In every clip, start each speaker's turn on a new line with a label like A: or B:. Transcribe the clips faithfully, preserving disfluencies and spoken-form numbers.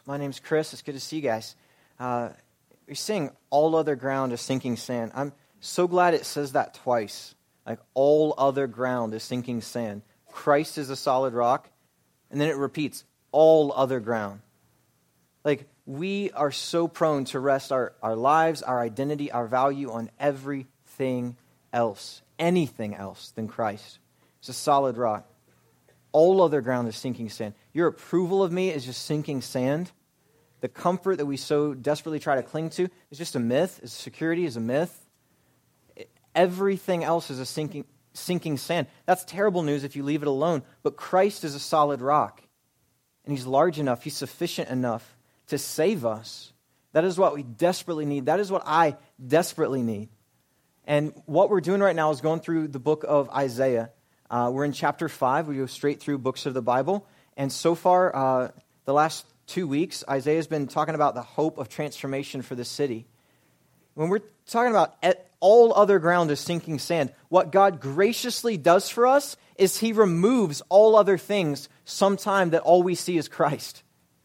A: My name's Chris. It's good to see you guys. Uh, you're saying all other ground is sinking sand. I'm so glad it says that twice. Like all other ground is sinking sand. Christ is a solid rock. And then it repeats, all other ground. Like we are so prone to rest our, our lives, our identity, our value on everything else, anything else than Christ. It's a solid rock. All other ground is sinking sand. Your approval of me is just sinking sand. The comfort that we so desperately try to cling to is just a myth. Is security is a myth. Everything else is a sinking sinking sand. That's terrible news if you leave it alone. But Christ is a solid rock. And he's large enough, he's sufficient enough to save us. That is what we desperately need. That is what I desperately need. And what we're doing right now is going through the book of Isaiah. Uh, we're in chapter five. We go straight through books of the Bible. And so far, uh, the last two weeks, Isaiah's been talking about the hope of transformation for the city. When we're talking about all other ground is sinking sand, what God graciously does for us is he removes all other things sometime that all we see is Christ.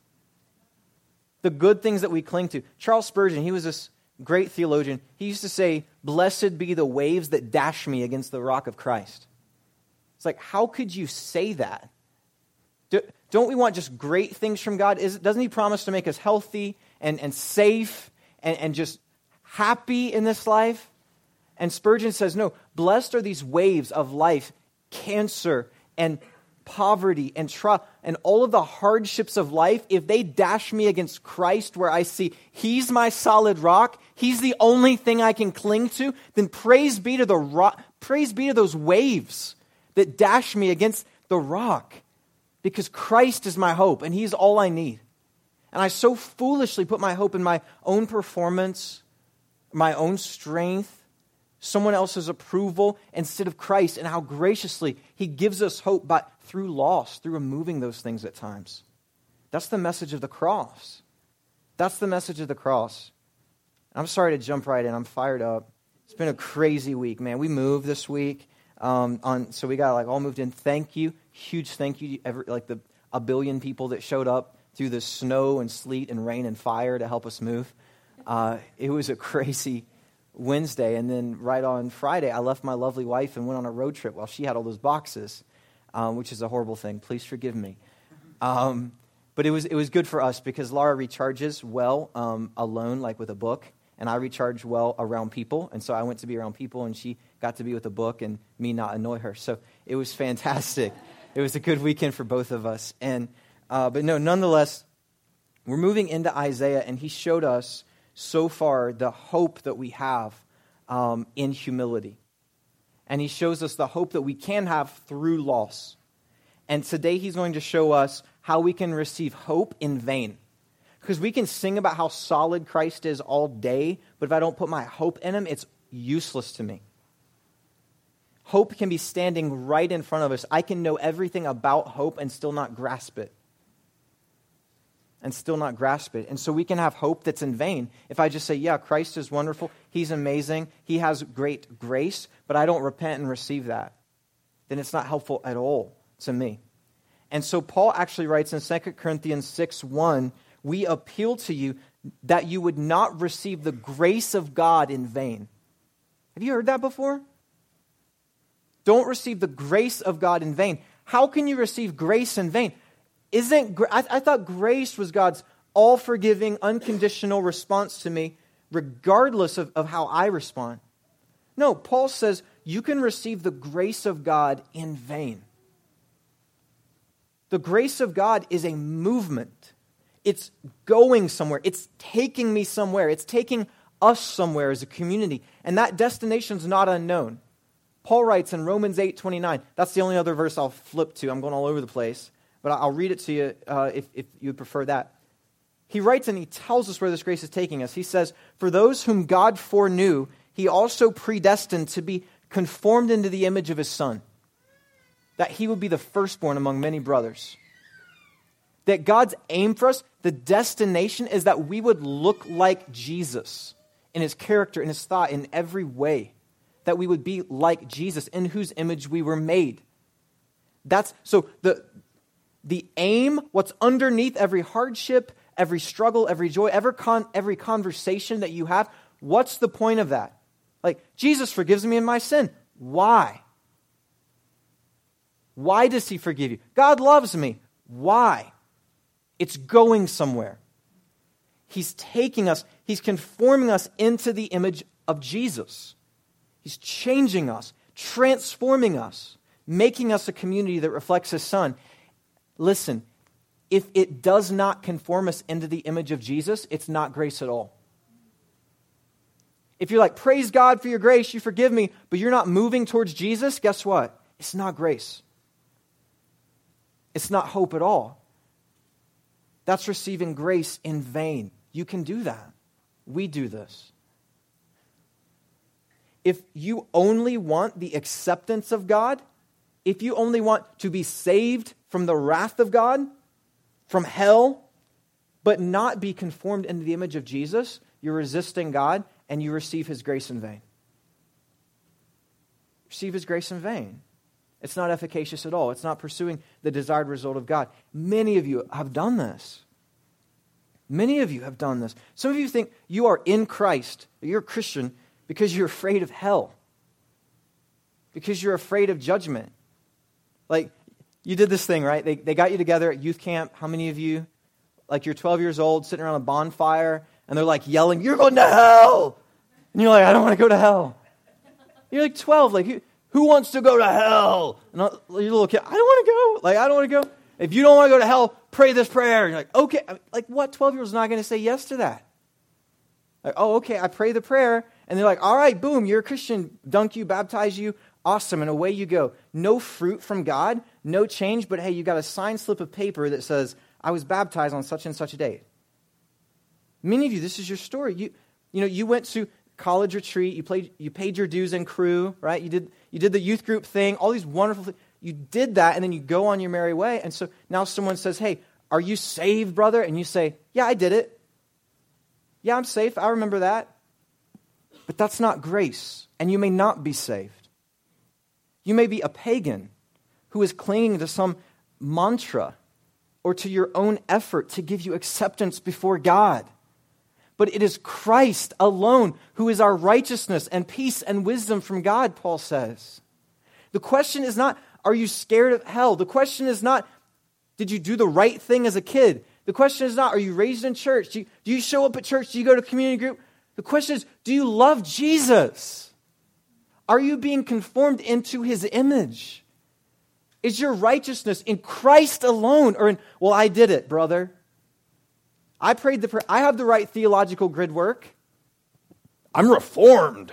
A: The good things that we cling to. Charles Spurgeon, he was this great theologian. He used to say, "Blessed be the waves that dash me against the rock of Christ." It's like, how could you say that? Do, don't we want just great things from God? Is, doesn't he promise to make us healthy and, and safe and, and just happy in this life? And Spurgeon says, no, blessed are these waves of life, cancer and poverty and trial and all of the hardships of life. If they dash me against Christ where I see he's my solid rock, he's the only thing I can cling to, then praise be to the rock, praise be to those waves that dash me against the rock. Because Christ is my hope, and he's all I need. And I so foolishly put my hope in my own performance, my own strength, someone else's approval, instead of Christ, and how graciously he gives us hope by, through loss, through removing those things at times. That's the message of the cross. That's the message of the cross. I'm sorry to jump right in. I'm fired up. It's been a crazy week, man. We moved this week. Um, on so we got like all moved in. Thank you, huge thank you, to every, like the a billion people that showed up through the snow and sleet and rain and fire to help us move. Uh, it was a crazy Wednesday, and then right on Friday, I left my lovely wife and went on a road trip while she had all those boxes, um, which is a horrible thing. Please forgive me. Um, but it was it was good for us because Laura recharges well um, alone, like with a book. And I recharge well around people. And so I went to be around people, and she got to be with a book and me not annoy her. So it was fantastic. It was a good weekend for both of us. And uh, But no, nonetheless, we're moving into Isaiah, and he showed us so far the hope that we have um, in humility. And he shows us the hope that we can have through loss. And today he's going to show us how we can receive hope in vain. Because we can sing about how solid Christ is all day, but if I don't put my hope in him, it's useless to me. Hope can be standing right in front of us. I can know everything about hope and still not grasp it. And still not grasp it. And so we can have hope that's in vain. If I just say, yeah, Christ is wonderful, he's amazing, he has great grace, but I don't repent and receive that, then it's not helpful at all to me. And so Paul actually writes in Second Corinthians six one, we appeal to you that you would not receive the grace of God in vain. Have you heard that before? Don't receive the grace of God in vain. How can you receive grace in vain? Isn't I, I thought grace was God's all-forgiving, unconditional response to me, regardless of, of how I respond. No, Paul says you can receive the grace of God in vain. The grace of God is a movement. It's going somewhere. It's taking me somewhere. It's taking us somewhere as a community. And that destination's not unknown. Paul writes in Romans eight twenty-nine. That's the only other verse I'll flip to. I'm going all over the place. But I'll read it to you uh, if, if you would prefer that. He writes and he tells us where this grace is taking us. He says, for those whom God foreknew, he also predestined to be conformed into the image of his Son, that he would be the firstborn among many brothers. That God's aim for us, the destination, is that we would look like Jesus in his character, in his thought, in every way. That we would be like Jesus, in whose image we were made. That's so the the aim, what's underneath every hardship, every struggle, every joy, every, con- every conversation that you have, what's the point of that? Like, Jesus forgives me in my sin. Why? Why does he forgive you? God loves me. Why? It's going somewhere. He's taking us, he's conforming us into the image of Jesus. He's changing us, transforming us, making us a community that reflects his Son. Listen, if it does not conform us into the image of Jesus, it's not grace at all. If you're like, praise God for your grace, you forgive me, but you're not moving towards Jesus, guess what? It's not grace. It's not hope at all. That's receiving grace in vain. You can do that. We do this. If you only want the acceptance of God, if you only want to be saved from the wrath of God, from hell, but not be conformed into the image of Jesus, you're resisting God and you receive his grace in vain. Receive his grace in vain. It's not efficacious at all. It's not pursuing the desired result of God. Many of you have done this. Many of you have done this. Some of you think you are in Christ, you're a Christian, because you're afraid of hell. Because you're afraid of judgment. Like, you did this thing, right? They, they got you together at youth camp. How many of you, like you're twelve years old, sitting around a bonfire, and they're like yelling, you're going to hell! And you're like, I don't want to go to hell. You're like twelve, like, who, who wants to go to hell? And you're a little kid, I don't want to go. Like, I don't want to go. If you don't want to go to hell, pray this prayer. And you're like, okay. Like, what twelve-year-old's not going to say yes to that? Like, oh, okay, I pray the prayer. And they're like, all right, boom, you're a Christian. Dunk you, baptize you. Awesome, and away you go. No fruit from God, no change, but hey, you got a signed slip of paper that says, I was baptized on such and such a date. Many of you, this is your story. You, you know, you went to college retreat, you played, you paid your dues in crew, right? You did, you did the youth group thing, all these wonderful things. You did that, and then you go on your merry way. And so now someone says, hey, are you saved, brother? And you say, yeah, I did it. Yeah, I'm safe. I remember that. But that's not grace, and you may not be saved. You may be a pagan who is clinging to some mantra or to your own effort to give you acceptance before God. But it is Christ alone who is our righteousness and peace and wisdom from God, Paul says. The question is not, are you scared of hell? The question is not, did you do the right thing as a kid? The question is not, are you raised in church? Do you, do you show up at church? Do you go to community group? The question is, do you love Jesus? Are you being conformed into his image? Is your righteousness in Christ alone or in, well, I did it, brother. I prayed the prayer. I have the right theological grid work. I'm reformed.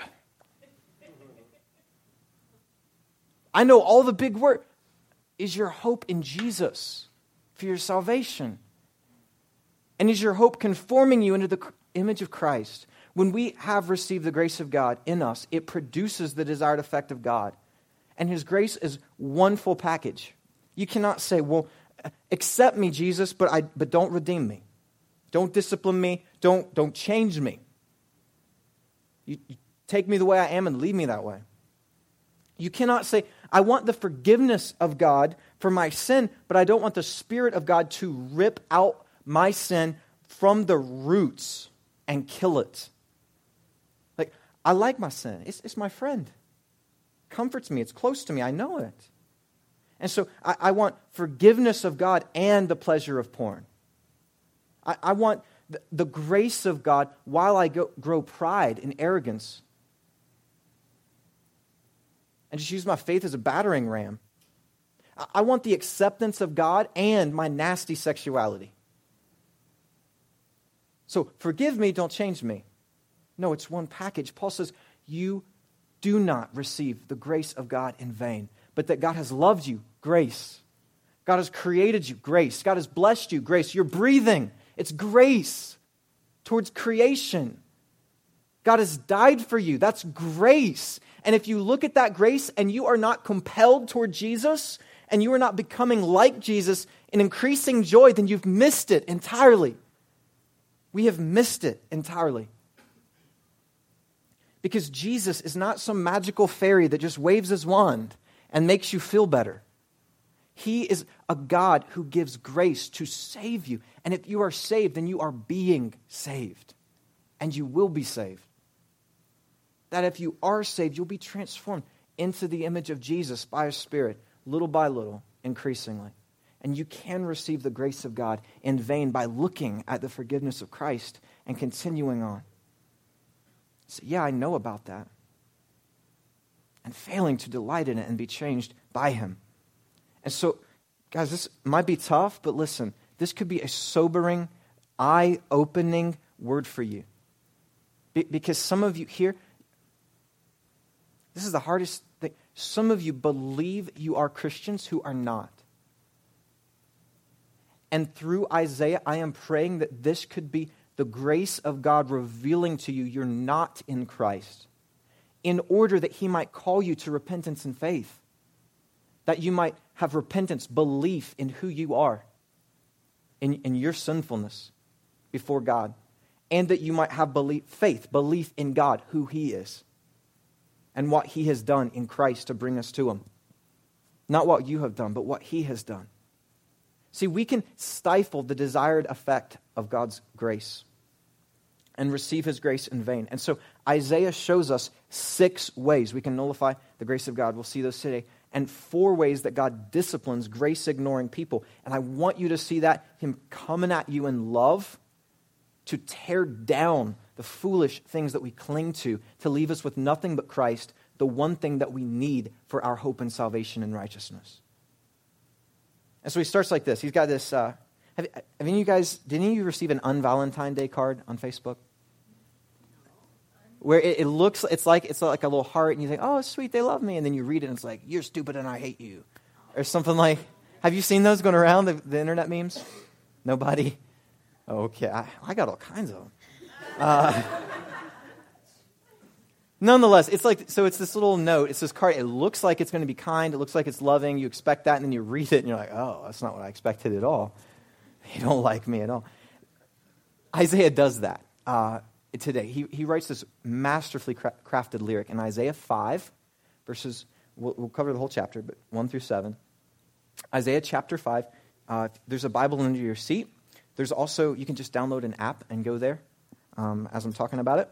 A: I know all the big words. Is your hope in Jesus for your salvation? And is your hope conforming you into the image of Christ? When we have received the grace of God in us, it produces the desired effect of God. And his grace is one full package. You cannot say, well, accept me, Jesus, but I but don't redeem me. Don't discipline me. Don't, don't change me. You, you take me the way I am and leave me that way. You cannot say, I want the forgiveness of God for my sin, but I don't want the Spirit of God to rip out my sin from the roots and kill it. Like, I like my sin. It's, it's my friend. It comforts me. It's close to me. I know it. And so I, I want forgiveness of God and the pleasure of porn. I, I want the, the grace of God while I go, grow pride and arrogance. And just use my faith as a battering ram. I, I want the acceptance of God and my nasty sexuality. So forgive me, don't change me. No, it's one package. Paul says, you do not receive the grace of God in vain, but that God has loved you, grace. God has created you, grace. God has blessed you, grace. You're breathing. It's grace towards creation. God has died for you. That's grace. And if you look at that grace and you are not compelled toward Jesus and you are not becoming like Jesus in increasing joy, then you've missed it entirely. We have missed it entirely. Because Jesus is not some magical fairy that just waves his wand and makes you feel better. He is a God who gives grace to save you. And if you are saved, then you are being saved. And you will be saved. That if you are saved, you'll be transformed into the image of Jesus by His Spirit, little by little, increasingly. And you can receive the grace of God in vain by looking at the forgiveness of Christ and continuing on. So yeah, I know about that. And failing to delight in it and be changed by Him. And so, guys, this might be tough, but listen, this could be a sobering, eye-opening word for you. Be- because some of you here, this is the hardest thing. Some of you believe you are Christians who are not. And through Isaiah, I am praying that this could be the grace of God revealing to you you're not in Christ, in order that He might call you to repentance and faith, that you might have repentance, belief in who you are, in, in your sinfulness before God, and that you might have belief, faith, belief in God, who He is, and what He has done in Christ to bring us to Him. Not what you have done, but what He has done. See, we can stifle the desired effect of God's grace and receive His grace in vain. And so Isaiah shows us six ways we can nullify the grace of God. We'll see those today. And four ways that God disciplines grace-ignoring people. And I want you to see that, Him coming at you in love to tear down the foolish things that we cling to, to leave us with nothing but Christ, the one thing that we need for our hope and salvation and righteousness. And so he starts like this. He's got this, uh, have, have any of you guys, did any of you receive an un-Valentine Day card on Facebook? Where it, it looks, it's like it's like a little heart, and you think, oh, it's sweet, they love me. And then you read it, and it's like, you're stupid and I hate you. Or something like, have you seen those going around, the, the internet memes? Nobody? Okay, I, I got all kinds of them. Uh, nonetheless, it's like, so it's this little note, it's this card, it looks like it's going to be kind, it looks like it's loving, you expect that, and then you read it, and you're like, oh, that's not what I expected at all. You don't like me at all. Isaiah does that. Uh, Today, he, he writes this masterfully cra- crafted lyric in Isaiah five, verses, we'll, we'll cover the whole chapter, but one through seven. Isaiah chapter five, uh, there's a Bible under your seat. There's also, you can just download an app and go there um, as I'm talking about it.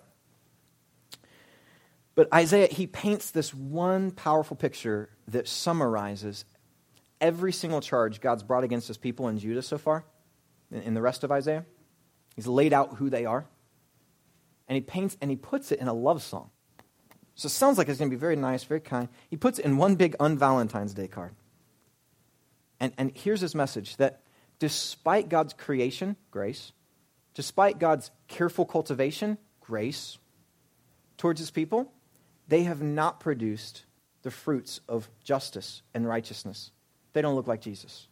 A: But Isaiah, he paints this one powerful picture that summarizes every single charge God's brought against His people in Judah so far, in, in the rest of Isaiah. He's laid out who they are. And he paints and he puts it in a love song. So it sounds like it's going to be very nice, very kind. He puts it in one big un-Valentine's Day card. And, and here's his message, that despite God's creation, grace, despite God's careful cultivation, grace, towards His people, they have not produced the fruits of justice and righteousness. They don't look like Jesus.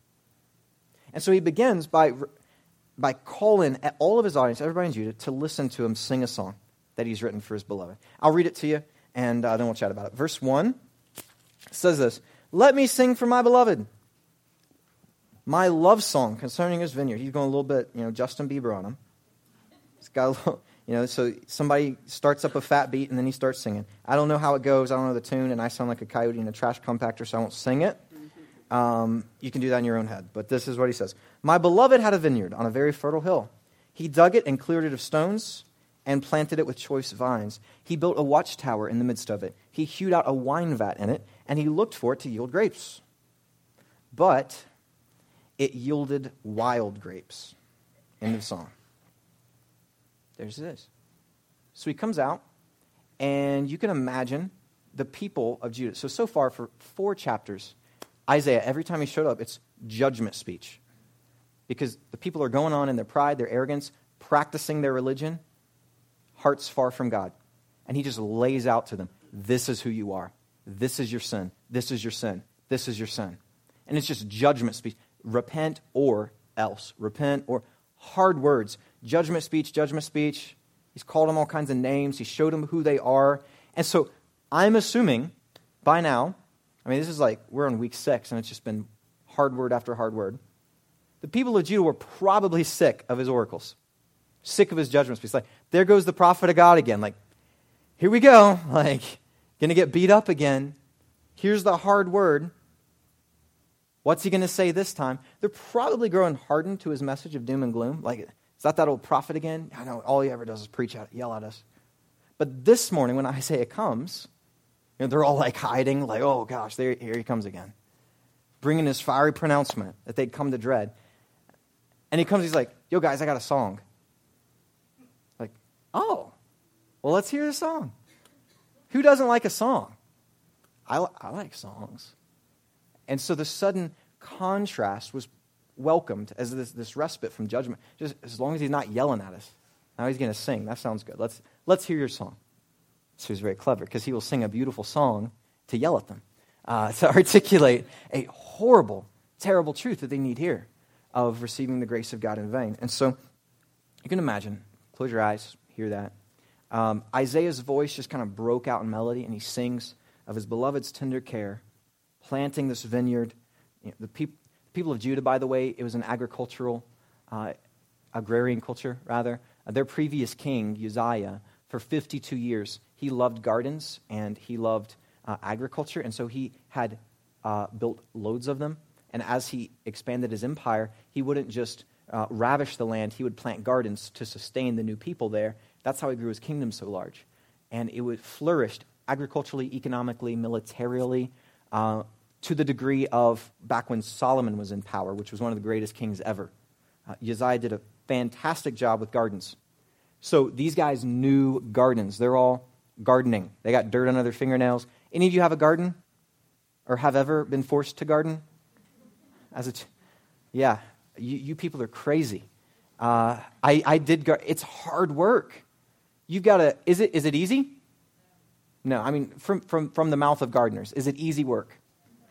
A: And so he begins by... by calling at all of his audience, everybody in Judah, to listen to him sing a song that he's written for his beloved. I'll read it to you, and uh, then we'll chat about it. Verse one says this, "Let me sing for my beloved, my love song concerning his vineyard." He's going a little bit, you know, Justin Bieber on him. He's got a little, you know, so somebody starts up a fat beat, and then he starts singing. I don't know how it goes. I don't know the tune, and I sound like a coyote in a trash compactor, so I won't sing it. Um, you can do that in your own head, but this is what he says. "My beloved had a vineyard on a very fertile hill. He dug it and cleared it of stones and planted it with choice vines. He built a watchtower in the midst of it. He hewed out a wine vat in it, and he looked for it to yield grapes. But it yielded wild grapes." End of song. There's this. So he comes out, and you can imagine the people of Judah. So, so far for four chapters, Isaiah, every time he showed up, it's judgment speech. Because the people are going on in their pride, their arrogance, practicing their religion, hearts far from God. And he just lays out to them, this is who you are. This is your sin. This is your sin. This is your sin. And it's just judgment speech. Repent or else. Repent or hard words. Judgment speech, judgment speech. He's called them all kinds of names. He showed them who they are. And so I'm assuming by now, I mean, this is like, we're on week six, and it's just been hard word after hard word. The people of Judah were probably sick of his oracles, sick of his judgment speech. Like, there goes the prophet of God again. Like, here we go. Like, going to get beat up again. Here's the hard word. What's he going to say this time? They're probably growing hardened to his message of doom and gloom. Like, is that that old prophet again? I know, all he ever does is preach out, yell at us. But this morning, when Isaiah comes, you know, they're all like hiding, like, oh gosh, there, here he comes again. Bringing his fiery pronouncement that they'd come to dread. And he comes, he's like, yo guys, I got a song. Like, oh, well, let's hear the song. Who doesn't like a song? I, I like songs. And so the sudden contrast was welcomed as this, this respite from judgment. Just as long as he's not yelling at us. Now he's going to sing. That sounds good. Let's let's hear your song. So he's very clever because he will sing a beautiful song to yell at them, uh, to articulate a horrible, terrible truth that they need here of receiving the grace of God in vain. And so you can imagine, close your eyes, hear that. Um, Isaiah's voice just kind of broke out in melody, and he sings of his beloved's tender care, planting this vineyard. You know, the peop- people of Judah, by the way, it was an agricultural, uh, agrarian culture, rather. Uh, their previous king, Uzziah, for fifty-two years, he loved gardens and he loved uh, agriculture, and so he had uh, built loads of them. And as he expanded his empire, he wouldn't just uh, ravish the land, he would plant gardens to sustain the new people there. That's how he grew his kingdom so large. And it would flourished agriculturally, economically, militarily, uh, to the degree of back when Solomon was in power, which was one of the greatest kings ever. Uh, Uzziah did a fantastic job with gardens. So these guys knew gardens. They're all gardening. They got dirt under their fingernails. Any of you have a garden? Or have ever been forced to garden? As a, ch- yeah, you, you people are crazy. Uh, I, I did. Gar- it's hard work. You've got to. Is it? Is it easy? No. I mean, from from from the mouth of gardeners, is it easy work?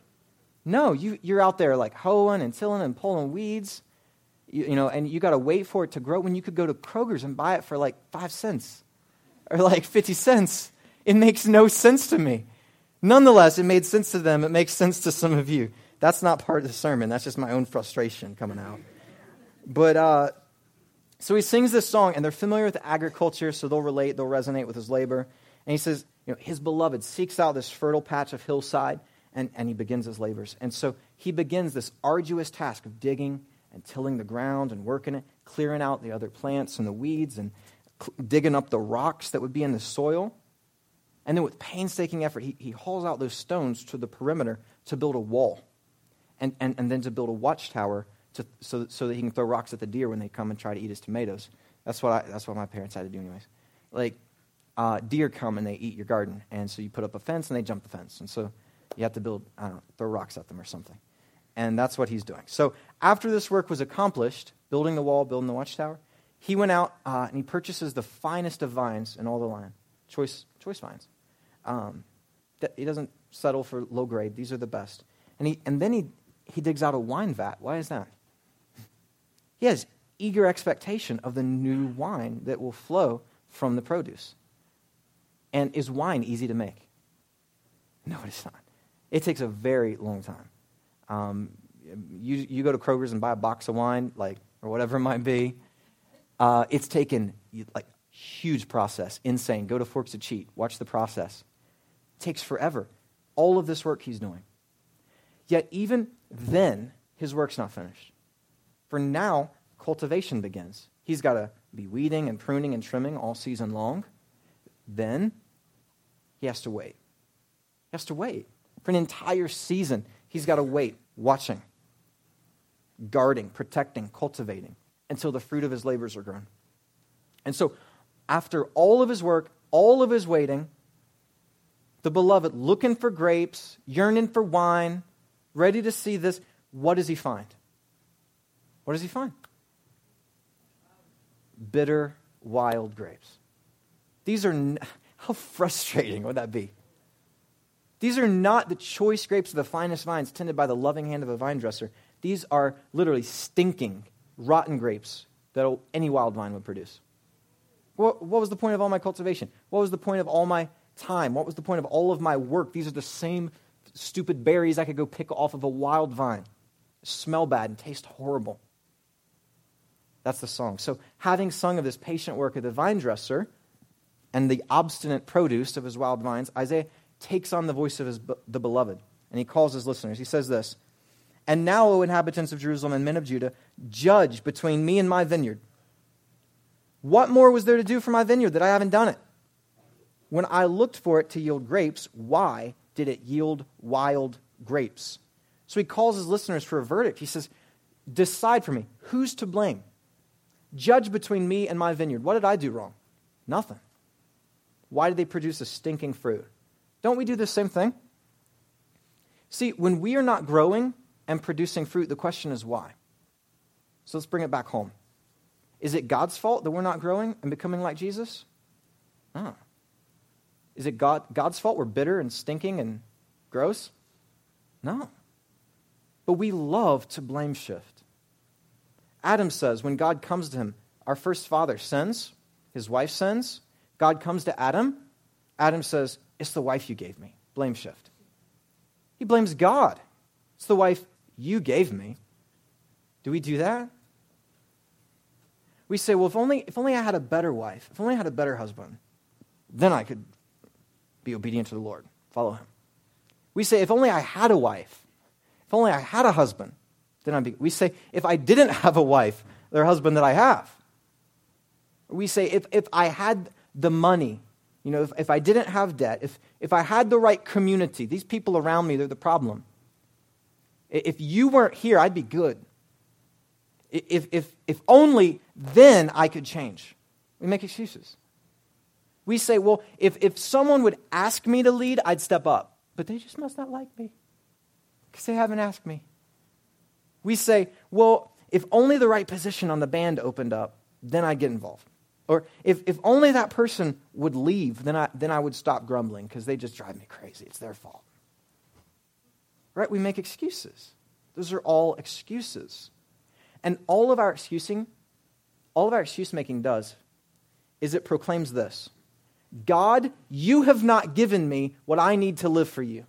A: No. You you're out there like hoeing and tilling and pulling weeds, you, you know, and you got to wait for it to grow. When you could go to Kroger's and buy it for like five cents or like fifty cents. It makes no sense to me. Nonetheless, it made sense to them. It makes sense to some of you. That's not part of the sermon. That's just my own frustration coming out. But, uh, so he sings this song, and they're familiar with agriculture, so they'll relate, they'll resonate with his labor. And he says, you know, his beloved seeks out this fertile patch of hillside, and, and he begins his labors. And so he begins this arduous task of digging and tilling the ground and working it, clearing out the other plants and the weeds, and cl- digging up the rocks that would be in the soil. And then with painstaking effort, he, he hauls out those stones to the perimeter to build a wall. And, and, and then to build a watchtower to, so, so that he can throw rocks at the deer when they come and try to eat his tomatoes. That's what I, that's what my parents had to do anyways. Like, uh, deer come and they eat your garden, and so you put up a fence and they jump the fence. And so you have to build, I don't know, throw rocks at them or something. And that's what he's doing. So after this work was accomplished, building the wall, building the watchtower, he went out uh, and he purchases the finest of vines in all the land, choice choice vines. Um, he doesn't settle for low grade. These are the best. And he and then he he digs out a wine vat. Why is that? He has eager expectation of the new wine that will flow from the produce. And is wine easy to make? No, it's not. It takes a very long time. Um, you you go to Kroger's and buy a box of wine, like or whatever it might be. Uh, it's taken like huge process, insane. Go to Forks of Cheat, watch the process. It takes forever. All of this work he's doing. Yet even then, his work's not finished. For now, cultivation begins. He's got to be weeding and pruning and trimming all season long. Then he has to wait. He has to wait. For an entire season, he's got to wait, watching, guarding, protecting, cultivating, until the fruit of his labors are grown. And so, after all of his work, all of his waiting, the beloved looking for grapes, yearning for wine, ready to see this, what does he find? What does he find? Bitter, wild grapes. These are, n- how frustrating would that be? These are not the choice grapes of the finest vines tended by the loving hand of a vine dresser. These are literally stinking, rotten grapes that any wild vine would produce. What, what was the point of all my cultivation? What was the point of all my time? What was the point of all of my work? These are the same stupid berries I could go pick off of a wild vine. Smell bad and taste horrible. That's the song. So having sung of this patient work of the vine dresser and the obstinate produce of his wild vines, Isaiah takes on the voice of his, the beloved, and he calls his listeners. He says this, And now, O inhabitants of Jerusalem and men of Judah, judge between me and my vineyard. What more was there to do for my vineyard that I haven't done it? When I looked for it to yield grapes, why did it yield wild grapes? So he calls his listeners for a verdict. He says, decide for me. Who's to blame? Judge between me and my vineyard. What did I do wrong? Nothing. Why did they produce a stinking fruit? Don't we do the same thing? See, when we are not growing and producing fruit, the question is why? So let's bring it back home. Is it God's fault that we're not growing and becoming like Jesus? No. Is it God, God's fault we're bitter and stinking and gross? No. But we love to blame shift. Adam says when God comes to him, our first father sins, his wife sins, God comes to Adam, Adam says, it's the wife you gave me. Blame shift. He blames God. It's the wife you gave me. Do we do that? We say, well, if only, if only I had a better wife, if only I had a better husband, then I could be obedient to the Lord, follow him. We say, if only I had a wife, if only I had a husband, then I'd be. We say, if I didn't have a wife, or husband that I have. We say, if, if I had the money, you know, if, if I didn't have debt, if, if I had the right community, these people around me, they're the problem. If you weren't here, I'd be good. If, if, if only then I could change. We make excuses. We say, well, if, if someone would ask me to lead, I'd step up. But they just must not like me because they haven't asked me. We say, well, if only the right position on the band opened up, then I'd get involved. Or if, if only that person would leave, then I, then I would stop grumbling because they just drive me crazy. It's their fault. Right? We make excuses. Those are all excuses. And all of our excusing, all of our excuse making does is it proclaims this: God, you have not given me what I need to live for you.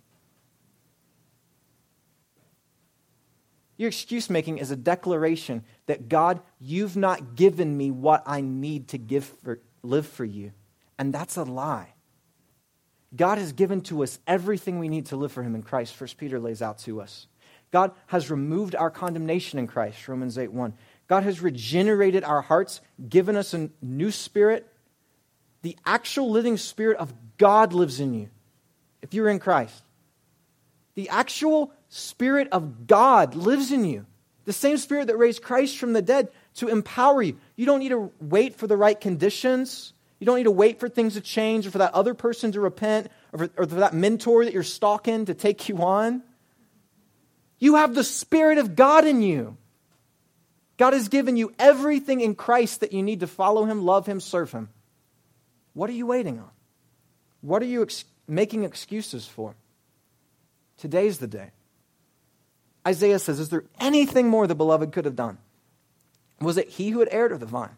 A: Your excuse making is a declaration that God, you've not given me what I need to give for, live for you. And that's a lie. God has given to us everything we need to live for him in Christ. First Peter lays out to us. God has removed our condemnation in Christ, Romans eight one. God has regenerated our hearts, given us a new spirit. The actual living spirit of God lives in you if you're in Christ. The actual Spirit of God lives in you. The same Spirit that raised Christ from the dead to empower you. You don't need to wait for the right conditions. You don't need to wait for things to change or for that other person to repent or for, or for that mentor that you're stalking to take you on. You have the Spirit of God in you. God has given you everything in Christ that you need to follow him, love him, serve him. What are you waiting on? What are you ex- making excuses for? Today's the day. Isaiah says, is there anything more the beloved could have done? Was it he who had erred or the vine?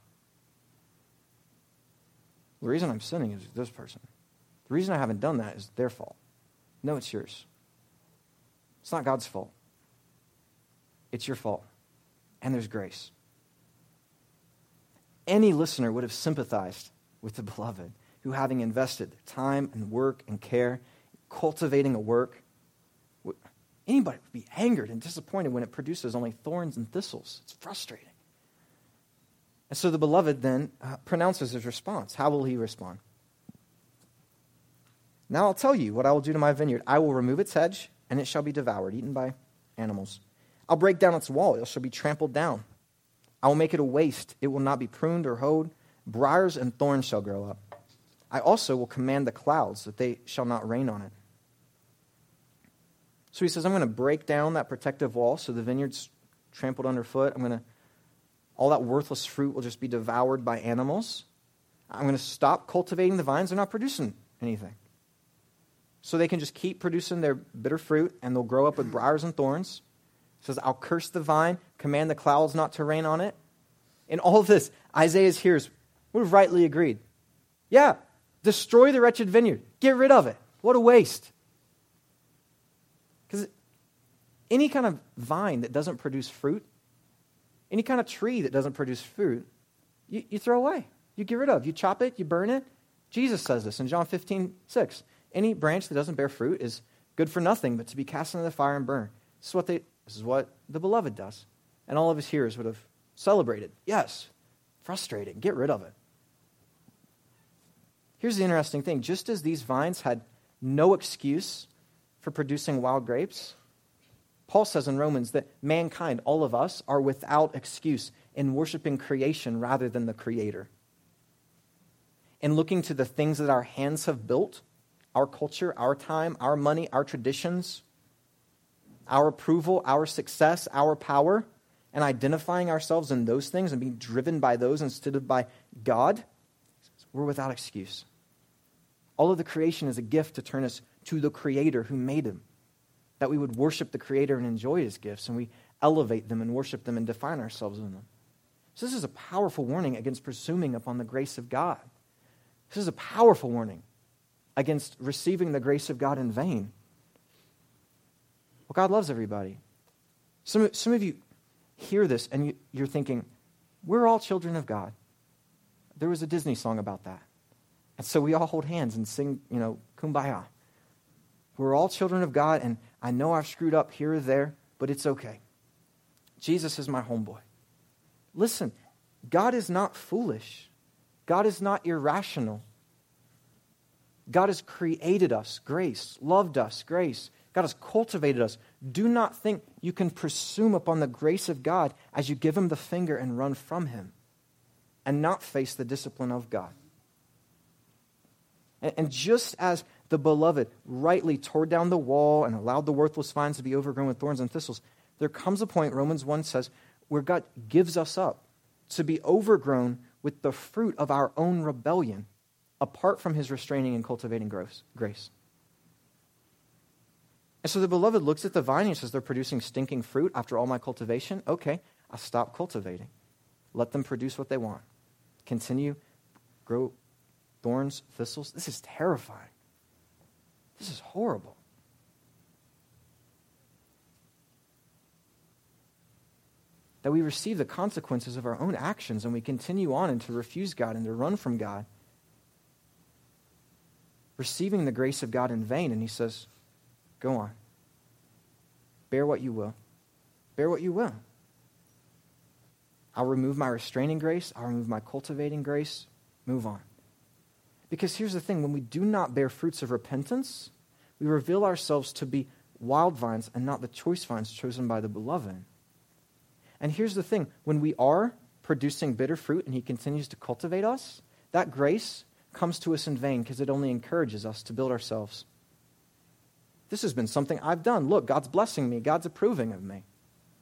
A: The reason I'm sinning is this person. The reason I haven't done that is their fault. No, it's yours. It's not God's fault. It's your fault. And there's grace. Any listener would have sympathized with the beloved who, having invested time and work and care, cultivating a work, anybody would be angered and disappointed when it produces only thorns and thistles. It's frustrating. And so the beloved then uh, pronounces his response. How will he respond? Now I'll tell you what I will do to my vineyard. I will remove its hedge, and it shall be devoured, eaten by animals. I'll break down its wall. It shall be trampled down. I will make it a waste. It will not be pruned or hoed. Briars and thorns shall grow up. I also will command the clouds that they shall not rain on it. So he says, I'm going to break down that protective wall so the vineyard's trampled underfoot. I'm going to, all that worthless fruit will just be devoured by animals. I'm going to stop cultivating the vines. They're not producing anything. So they can just keep producing their bitter fruit, and they'll grow up with briars and thorns. He says, I'll curse the vine, command the clouds not to rain on it. In all of this, Isaiah's hearers would have rightly agreed. Yeah, destroy the wretched vineyard. Get rid of it. What a waste. Because any kind of vine that doesn't produce fruit, any kind of tree that doesn't produce fruit, you, you throw away. You get rid of. You chop it, you burn it. Jesus says this in John fifteen six. Any branch that doesn't bear fruit is good for nothing but to be cast into the fire and burn. This is what they, This is what the beloved does. And all of his hearers would have celebrated. Yes, frustrating. Get rid of it. Here's the interesting thing. Just as these vines had no excuse for producing wild grapes, Paul says in Romans that mankind, all of us, are without excuse in worshiping creation rather than the Creator. In looking to the things that our hands have built, our culture, our time, our money, our traditions, our approval, our success, our power, and identifying ourselves in those things and being driven by those instead of by God, we're without excuse. All of the creation is a gift to turn us to the Creator who made him, that we would worship the Creator and enjoy his gifts, and we elevate them and worship them and define ourselves in them. So this is a powerful warning against presuming upon the grace of God. This is a powerful warning against receiving the grace of God in vain. Well, God loves everybody. Some, some of you hear this and you, you're thinking, we're all children of God. There was a Disney song about that. And so we all hold hands and sing, you know, Kumbaya. We're all children of God, and I know I've screwed up here or there, but it's okay. Jesus is my homeboy. Listen, God is not foolish. God is not irrational. God has created us, grace, loved us, grace. God has cultivated us. Do not think you can presume upon the grace of God as you give him the finger and run from him and not face the discipline of God. And, and just as the beloved rightly tore down the wall and allowed the worthless vines to be overgrown with thorns and thistles, there comes a point, Romans one says, where God gives us up to be overgrown with the fruit of our own rebellion, apart from his restraining and cultivating grace. And so the beloved looks at the vine and says, they're producing stinking fruit after all my cultivation. Okay, I'll stop cultivating. Let them produce what they want. Continue, grow thorns, thistles. This is terrifying. This is horrible. That we receive the consequences of our own actions and we continue on and to refuse God and to run from God, receiving the grace of God in vain. And he says, go on. Bear what you will. Bear what you will. I'll remove my restraining grace. I'll remove my cultivating grace. Move on. Because here's the thing. When we do not bear fruits of repentance, we reveal ourselves to be wild vines and not the choice vines chosen by the beloved. And here's the thing. When we are producing bitter fruit and he continues to cultivate us, that grace comes to us in vain because it only encourages us to build ourselves. This has been something I've done. Look, God's blessing me. God's approving of me.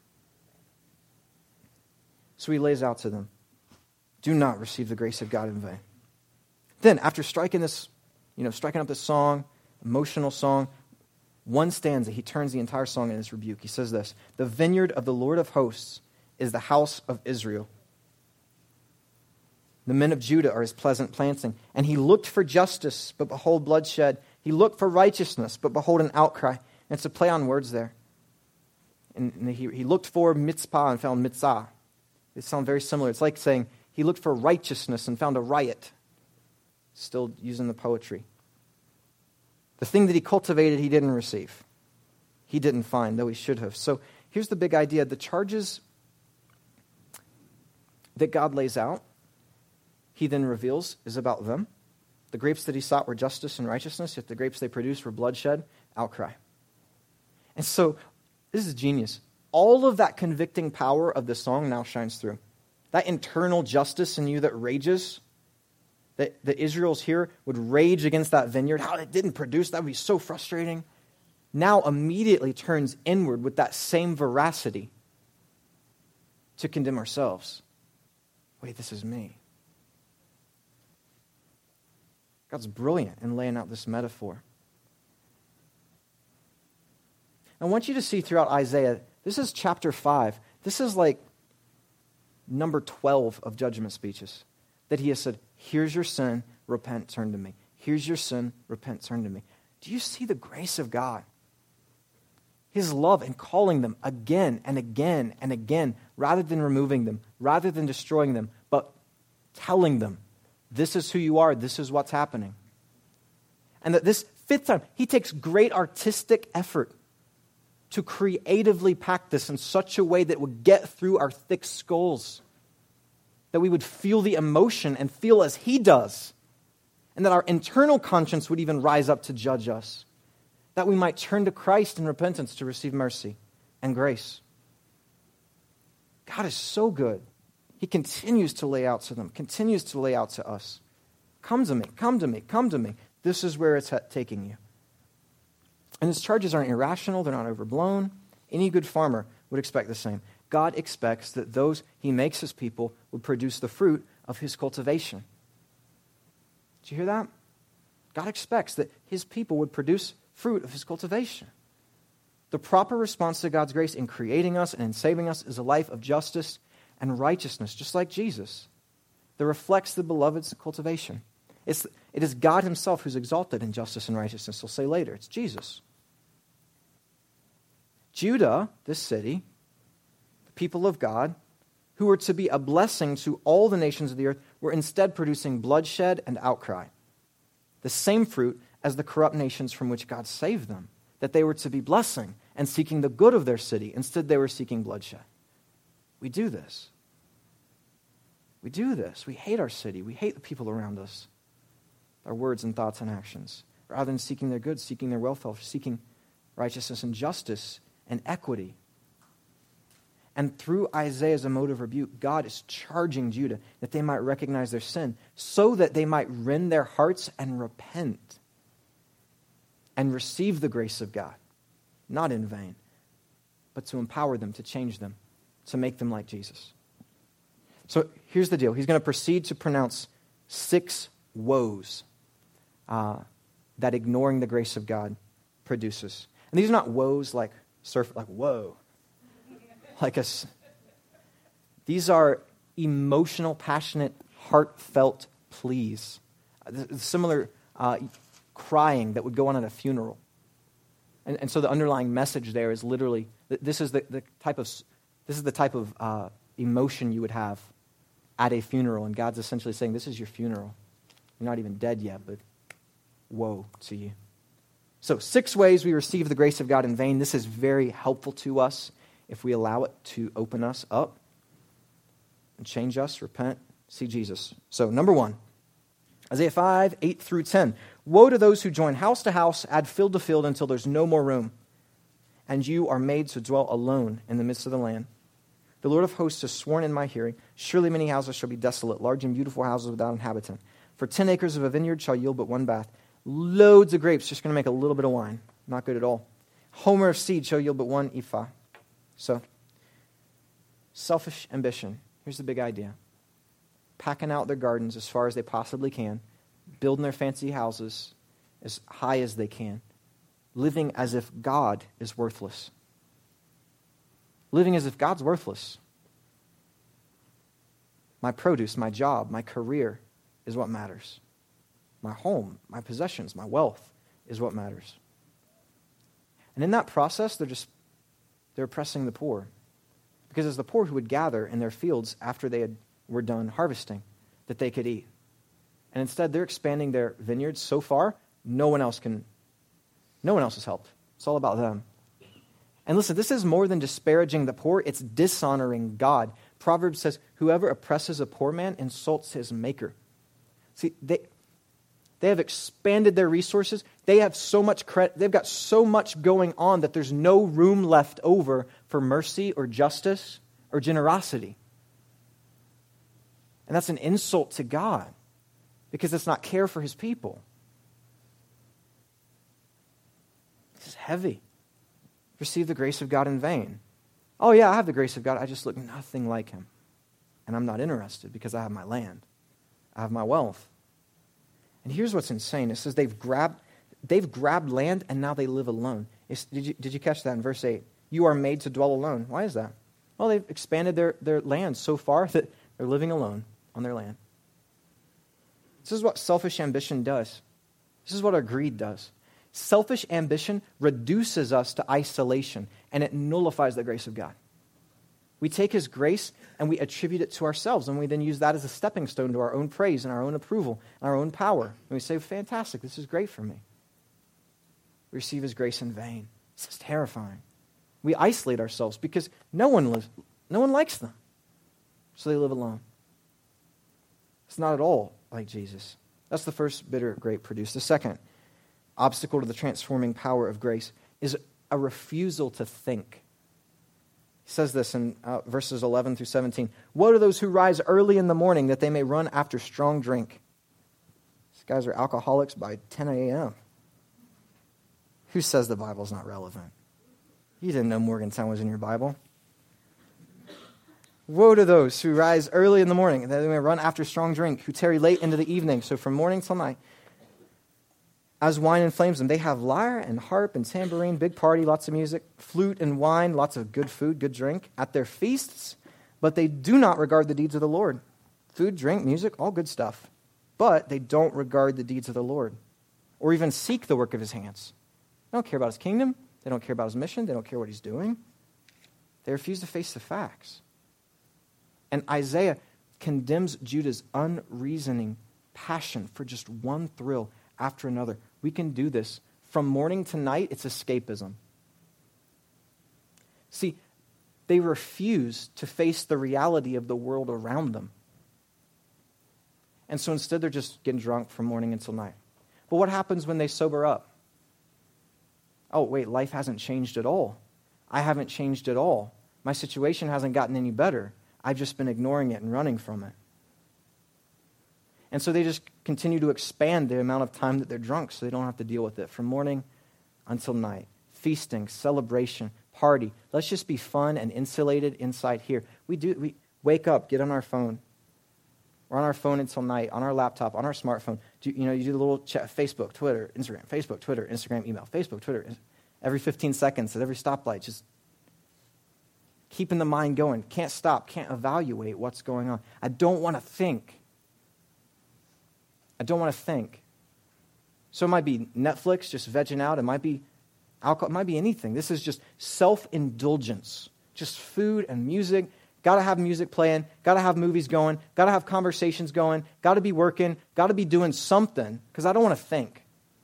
A: So he lays out to them, do not receive the grace of God in vain. Then, after striking this, you know, striking up this song, emotional song, one stanza, he turns the entire song in his rebuke. He says this, the vineyard of the Lord of hosts is the house of Israel. The men of Judah are his pleasant planting. And he looked for justice, but behold bloodshed. He looked for righteousness, but behold an outcry. And it's a play on words there. And, and he, he looked for mitzpah and found mitzah. They sound very similar. It's like saying he looked for righteousness and found a riot. Still using the poetry. The thing that he cultivated, he didn't receive. He didn't find, though he should have. So here's the big idea. The charges that God lays out, he then reveals, is about them. The grapes that he sought were justice and righteousness, yet the grapes they produced were bloodshed, outcry. And so, this is genius. All of that convicting power of the song now shines through. That internal justice in you that rages, that, that Israel's here would rage against that vineyard, how it didn't produce, that would be so frustrating, now immediately turns inward with that same veracity to condemn ourselves. Wait, this is me. God's brilliant in laying out this metaphor. I want you to see throughout Isaiah, this is chapter five. This is like number twelve of judgment speeches. That he has said, here's your sin, repent, turn to me. Here's your sin, repent, turn to me. Do you see the grace of God? His love in calling them again and again and again, rather than removing them, rather than destroying them, but telling them, this is who you are, this is what's happening. And that this fifth time, he takes great artistic effort to creatively pack this in such a way that it would get through our thick skulls, that we would feel the emotion and feel as he does, and that our internal conscience would even rise up to judge us, that we might turn to Christ in repentance to receive mercy and grace. God is so good. He continues to lay out to them, continues to lay out to us. Come to me, come to me, come to me. This is where it's taking you. And his charges aren't irrational, they're not overblown. Any good farmer would expect the same. God expects that those he makes his people would produce the fruit of his cultivation. Did you hear that? God expects that his people would produce fruit of his cultivation. The proper response to God's grace in creating us and in saving us is a life of justice and righteousness, just like Jesus, that reflects the beloved's cultivation. It's, it is God himself who's exalted in justice and righteousness. We'll say later, it's Jesus. Judah, this city, the people of God, who were to be a blessing to all the nations of the earth, were instead producing bloodshed and outcry. The same fruit as the corrupt nations from which God saved them, that they were to be blessing and seeking the good of their city. Instead, they were seeking bloodshed. We do this. We do this. We hate our city. We hate the people around us, our words and thoughts and actions. Rather than seeking their good, seeking their welfare, seeking righteousness and justice and equity. And through Isaiah's emotive rebuke, God is charging Judah that they might recognize their sin so that they might rend their hearts and repent and receive the grace of God, not in vain, but to empower them, to change them, to make them like Jesus. So here's the deal. He's going to proceed to pronounce six woes uh, that ignoring the grace of God produces. And these are not woes like surf, like whoa, like a. These are emotional, passionate, heartfelt pleas, similar uh, crying that would go on at a funeral. And, and so the underlying message there is literally this is the, the type of this is the type of uh, emotion you would have at a funeral, and God's essentially saying, "This is your funeral. You're not even dead yet, but woe to you." So, six ways we receive the grace of God in vain. This is very helpful to us if we allow it to open us up and change us, repent, see Jesus. So, number one, Isaiah five, eight through ten. Woe to those who join house to house, add field to field until there's no more room, and you are made to dwell alone in the midst of the land. The Lord of hosts has sworn in my hearing, surely many houses shall be desolate, large and beautiful houses without inhabitant. For ten acres of a vineyard shall yield but one bath. Loads of grapes, just going to make a little bit of wine. Not good at all. Homer of seed shall yield but one ephah. So, selfish ambition. Here's the big idea. Packing out their gardens as far as they possibly can, building their fancy houses as high as they can, living as if God is worthless. Living as if God's worthless. My produce, my job, my career is what matters. My home, my possessions, my wealth is what matters. And in that process, they're just, they're oppressing the poor. Because it's the poor who would gather in their fields after they had, were done harvesting that they could eat. And instead, they're expanding their vineyards so far, no one else can, no one else has helped. It's all about them. And listen, this is more than disparaging the poor, it's dishonoring God. Proverbs says, whoever oppresses a poor man insults his maker. See, they they have expanded their resources. They have so much credit, they've got so much going on that there's no room left over for mercy or justice or generosity. And that's an insult to God because it's not care for his people. This is heavy. Receive the grace of God in vain. Oh yeah, I have the grace of God. I just look nothing like him. And I'm not interested because I have my land. I have my wealth. And here's what's insane. It says they've grabbed, they've grabbed land and now they live alone. It's, did you, did you catch that in verse eight? You are made to dwell alone. Why is that? Well, they've expanded their, their land so far that they're living alone on their land. This is what selfish ambition does. This is what our greed does. Selfish ambition reduces us to isolation, and it nullifies the grace of God. We take his grace and we attribute it to ourselves, and we then use that as a stepping stone to our own praise and our own approval and our own power. And we say, fantastic, this is great for me. We receive his grace in vain. This is terrifying. We isolate ourselves because no one lives, no one likes them. So they live alone. It's not at all like Jesus. That's the first bitter grape produced. The second obstacle to the transforming power of grace is a refusal to think. He says this in uh, verses eleven through seventeen. Woe to those who rise early in the morning that they may run after strong drink. These guys are alcoholics by ten a.m. Who says the Bible's not relevant? You didn't know Morgantown was in your Bible. Woe to those who rise early in the morning, that they may run after strong drink, who tarry late into the evening, so from morning till night. As wine inflames them, they have lyre and harp and tambourine, big party, lots of music, flute and wine, lots of good food, good drink, at their feasts, but they do not regard the deeds of the Lord. Food, drink, music, all good stuff. But they don't regard the deeds of the Lord, or even seek the work of his hands. They don't care about his kingdom. They don't care about his mission. They don't care what he's doing. They refuse to face the facts. And Isaiah condemns Judah's unreasoning passion for just one thrill after another. We can do this. From morning to night, it's escapism. See, they refuse to face the reality of the world around them. And so instead, they're just getting drunk from morning until night. But what happens when they sober up? Oh, wait, life hasn't changed at all. I haven't changed at all. My situation hasn't gotten any better. I've just been ignoring it and running from it. And so they just continue to expand the amount of time that they're drunk so they don't have to deal with it from morning until night. Feasting, celebration, party. Let's just be fun and insulated inside here. We do. We wake up, get on our phone. We're on our phone until night, on our laptop, on our smartphone. Do, you know, you do the little chat, Facebook, Twitter, Instagram, Facebook, Twitter, Instagram, email, Facebook, Twitter. Every fifteen seconds at every stoplight, just keeping the mind going. Can't stop, can't evaluate what's going on. I don't want to think. I don't want to think. So it might be Netflix, just vegging out. It might be alcohol. It might be anything. This is just self-indulgence. Just food and music. Got to have music playing. Got to have movies going. Got to have conversations going. Got to be working. Got to be doing something because I don't want to think.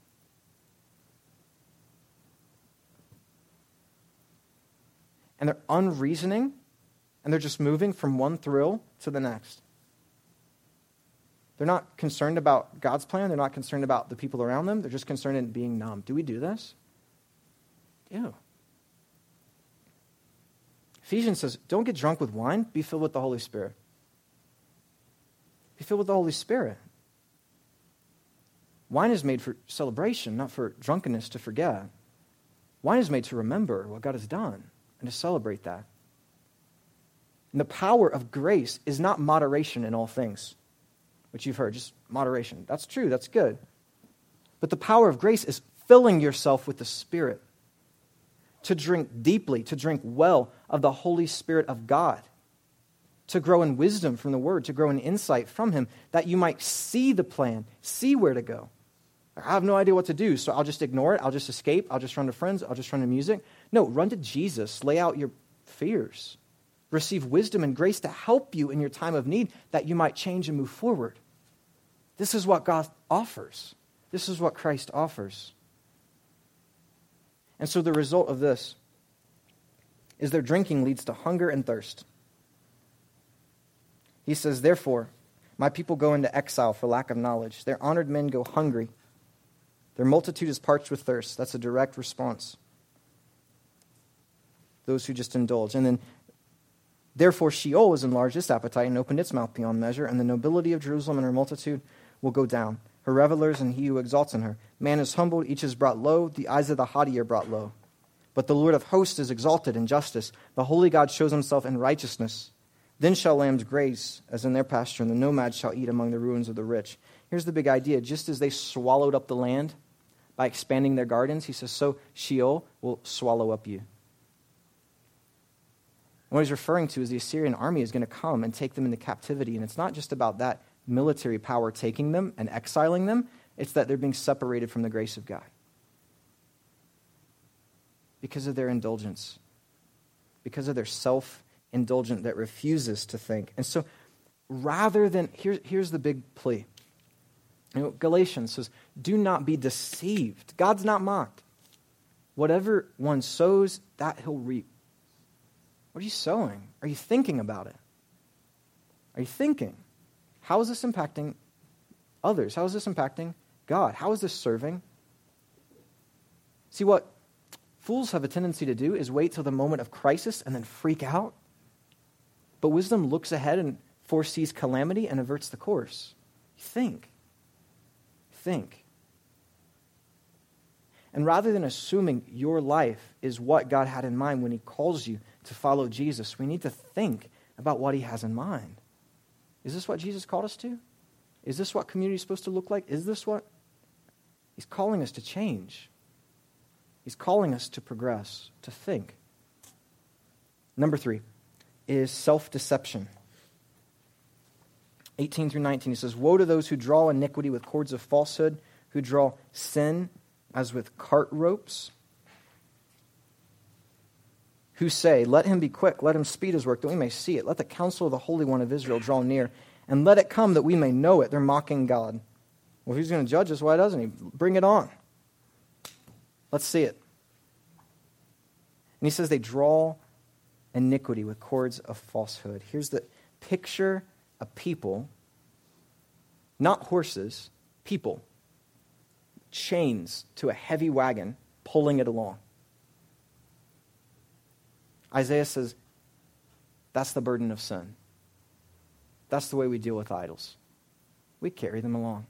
A: And they're unreasoning, and they're just moving from one thrill to the next. They're not concerned about God's plan. They're not concerned about the people around them. They're just concerned in being numb. Do we do this? Ew. Ephesians says, don't get drunk with wine. Be filled with the Holy Spirit. Be filled with the Holy Spirit. Wine is made for celebration, not for drunkenness to forget. Wine is made to remember what God has done and to celebrate that. And the power of grace is not moderation in all things, which you've heard, just moderation. That's true, that's good. But the power of grace is filling yourself with the Spirit, to drink deeply, to drink well of the Holy Spirit of God, to grow in wisdom from the Word, to grow in insight from Him, that you might see the plan, see where to go. I have no idea what to do, so I'll just ignore it. I'll just escape. I'll just run to friends. I'll just run to music. No, run to Jesus. Lay out your fears. Receive wisdom and grace to help you in your time of need that you might change and move forward. This is what God offers. This is what Christ offers. And so the result of this is their drinking leads to hunger and thirst. He says, therefore, my people go into exile for lack of knowledge. Their honored men go hungry. Their multitude is parched with thirst. That's a direct response. Those who just indulge. And then, therefore, Sheol has enlarged its appetite and opened its mouth beyond measure, and the nobility of Jerusalem and her multitude will go down. Her revelers and he who exalts in her. Man is humbled, each is brought low, the eyes of the haughty are brought low. But the Lord of hosts is exalted in justice. The holy God shows himself in righteousness. Then shall lambs graze as in their pasture, and the nomads shall eat among the ruins of the rich. Here's the big idea. Just as they swallowed up the land by expanding their gardens, he says, so Sheol will swallow up you. And what he's referring to is the Assyrian army is going to come and take them into captivity. And it's not just about that military power taking them and exiling them. It's that they're being separated from the grace of God because of their indulgence, because of their self-indulgence that refuses to think. And so rather than, here, here's the big plea. You know, Galatians says, do not be deceived. God's not mocked. Whatever one sows, that he'll reap. What are you sowing? Are you thinking about it? Are you thinking? How is this impacting others? How is this impacting God? How is this serving? See, what fools have a tendency to do is wait till the moment of crisis and then freak out. But wisdom looks ahead and foresees calamity and averts the course. Think. Think. And rather than assuming your life is what God had in mind when he calls you to follow Jesus, we need to think about what he has in mind. Is this what Jesus called us to? Is this what community is supposed to look like? Is this what? He's calling us to change. He's calling us to progress, to think. Number three is self-deception. eighteen through nineteen, he says, "Woe to those who draw iniquity with cords of falsehood, who draw sin as with cart ropes, who say, 'Let him be quick, let him speed his work, that we may see it. Let the counsel of the Holy One of Israel draw near, and let it come that we may know it.'" They're mocking God. Well, if he's going to judge us, why doesn't he? Bring it on. Let's see it. And he says they draw iniquity with cords of falsehood. Here's the picture: a people, not horses, people, chains to a heavy wagon, pulling it along. Isaiah says, that's the burden of sin. That's the way we deal with idols. We carry them along.